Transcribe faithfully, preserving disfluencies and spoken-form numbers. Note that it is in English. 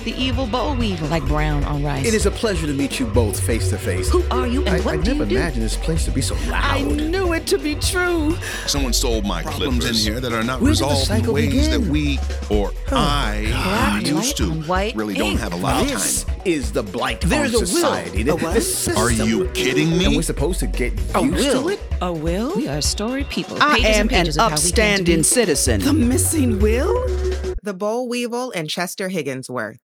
the evil boll weevil, like brown on rice. It is a pleasure to meet you both face to face. Who are you and I, what I do never you do? imagined this place to be so loud. I knew it to be true. Someone stole my Problems clippers in here that are not Where did the resolved in cycle ways begin? that we or I Black used light to on white really don't ink. have a lot of This time. is the blight There's of a will. society. A The- what? the system. Are you kidding me? And we're supposed to get A used will. to it? A will? We are storied people. I Pages am and an pages of how we came to upstanding be. citizen. The missing will? The Boll Weevil and Chester Higginsworth.